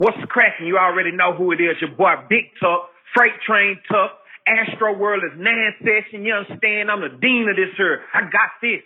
What's cracking? You already know who it is. Your boy Big Tuck, Freight Train Tuck, Astro World is Nan Session. You understand? I'm the dean of this here. I got this.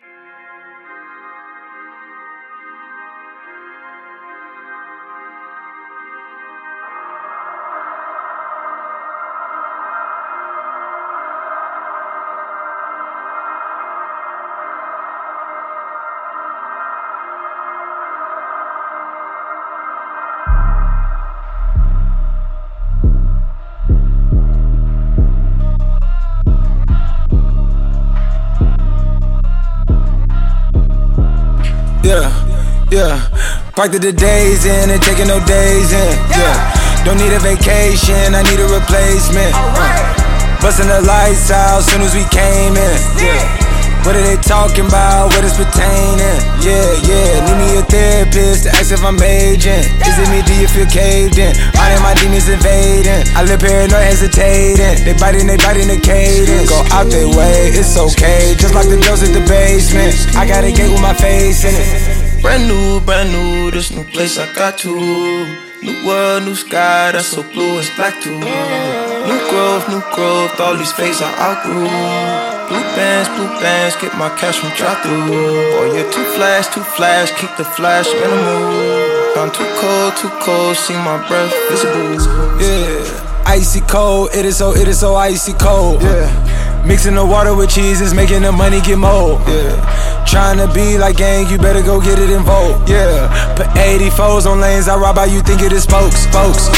Yeah, parked the days in and taking no days in. Yeah, don't need a vacation, I need a replacement. Busting the lights out soon as we came in. Yeah, what are they talking about? What is pertaining? Yeah, need me a therapist to ask if I'm aging. Is it me? Do you feel caved in? All of my demons invading. I live paranoid, hesitating. They biting the cadence. Go out their way, it's okay. Just like the girls at the basement. I got a gate with my face in it. Brand new, this new place I got to. New world, new sky, that's so blue, it's black too. New growth, all these phases I outgrew. Blue bands, get my cash from drive-thru. Boy, you're too flash, keep the flash minimal. I'm too cold, see my breath visible. Yeah, icy cold, it is so icy cold. Yeah, mixing the water with cheese is making the money get mold. Yeah, trying to be like gang, you better go get it in vogue. Yeah, put 84s on lanes, I ride by you think it is spokes.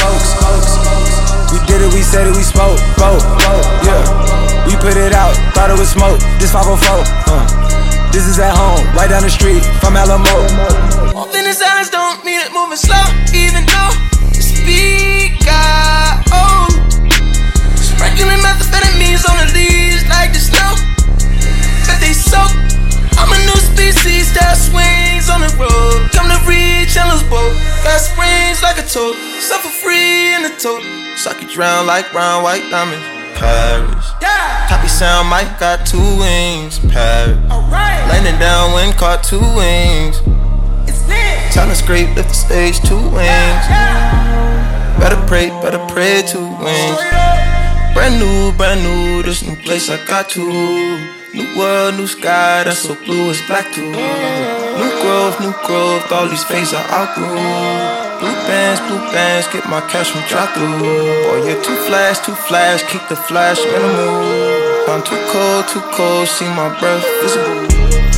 We did it, we said it, we spoke. Yeah, we put it out, thought it was smoke. This 504, this is at home, right down the street from Alamo. Moving in silence don't mean it moving slow, even though the speed got old. Sprinkling methamphetamines on the leaves like the snow, but they soak. I'm a new species that swings on the road. Come to reach Chandler's boat. Got springs like a toad. Suffer free in the toad. Suck you drown like brown, white diamonds. Paris. Yeah. Happy sound mic got 2 wings. Paris. Alright. Landing down wind caught 2 wings. It's lit. Time to scrape, lift the stage, 2 wings. Yeah. Better pray, 2 wings. Brand new, this new place I got to. New world, new sky, that's so blue, it's black too. New growth, all these phases I outgrew. Blue bands, get my cash from drive-thru. Boy, you're too flash, keep the flash minimal. I'm too cold, see my breath visible.